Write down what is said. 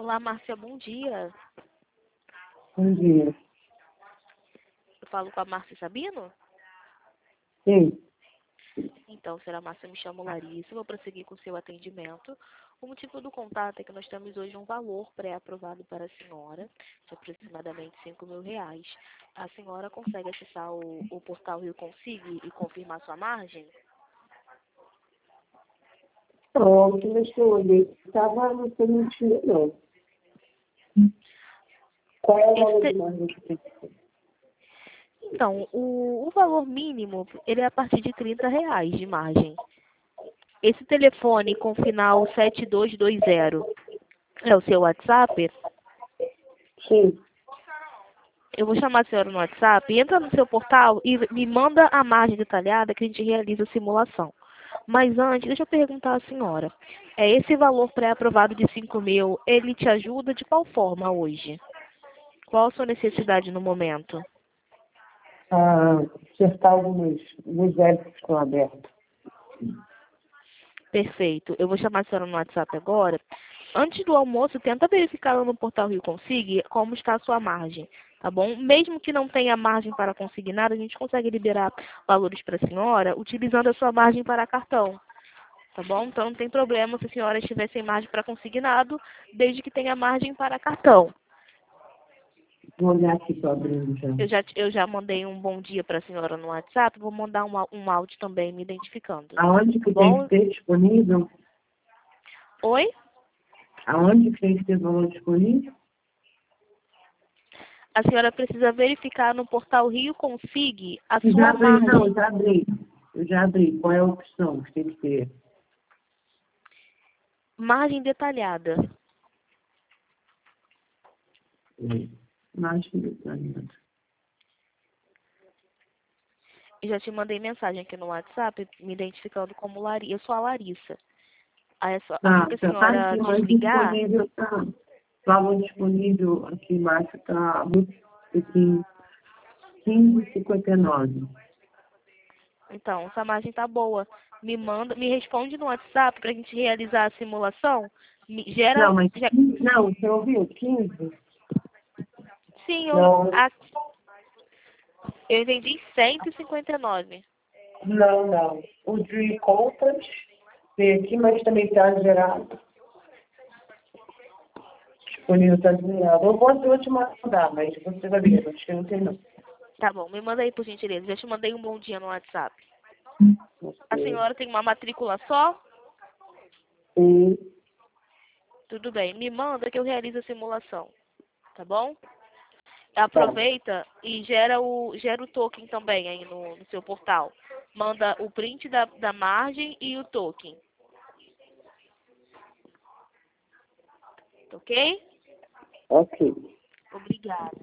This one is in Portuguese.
Olá, Márcia, bom dia. Bom dia. Eu falo com a Márcia Sabino? Sim. Então, será Márcia, me chamo Larissa, vou prosseguir com o seu atendimento. O motivo do contato é que nós temos hoje um valor pré-aprovado para a senhora, de aproximadamente R$ 5.000. A senhora consegue acessar o portal Rio Consigue e confirmar sua margem? Não, a última vez que eu olhei, estava não foi mentira, não. Qual é o valor de margem que tem que ter? Então, o valor mínimo, ele é a partir de R$ 30 de margem. Esse telefone com final 7220 é o seu WhatsApp? Sim. Eu vou chamar a senhora no WhatsApp, entra no seu portal e me manda a margem detalhada que a gente realiza a simulação. Mas antes, deixa eu perguntar à senhora. Esse valor pré-aprovado de 5.000, ele te ajuda de qual forma hoje? Qual a sua necessidade no momento? Acertar alguns débitos que estão abertos. Perfeito. Eu vou chamar a senhora no WhatsApp agora. Antes do almoço, tenta verificar lá no portal Rio Consigue como está a sua margem, tá bom? Mesmo que não tenha margem para consignado, a gente consegue liberar valores para a senhora utilizando a sua margem para cartão, tá bom? Então não tem problema se a senhora estiver sem margem para consignado, desde que tenha margem para cartão. Vou olhar aqui, estou abrindo já. Eu já mandei um bom dia para a senhora no WhatsApp, vou mandar um áudio também me identificando. Aonde que Tá tem bom? que ter disponível? Oi? Aonde que tem que ter valor disponível? A senhora precisa verificar no portal Rio Consigue a Já sua abri, não, margem. já abri. Eu já abri. Qual é a opção que tem que ter? Margem detalhada. Margem detalhada. Eu já te mandei mensagem aqui no WhatsApp me identificando como Larissa. Eu sou a Larissa. Aí, assim que a Tá senhora aqui, mas desligar, disponível tá. Valor disponível aqui embaixo está aqui 15,59. então, essa margem tá boa. Me responde no WhatsApp pra gente realizar a simulação. Não, mas 15, não, você ouviu? 15? Sim, Não, eu entendi 159. não. O de compras tem aqui, mas também está gerado. Disponível está zerado. Eu vou te mandar, mas você vai ver, acho que não tem não. Tá bom, me manda aí por gentileza. Já te mandei um bom dia no WhatsApp. A Ok. senhora tem uma matrícula só? Sim. Tudo bem, me manda que eu realizo a simulação. Tá bom? Tá. Aproveita e gera o token também aí no seu portal. Manda o print da margem e o token. Ok? Ok. Obrigada.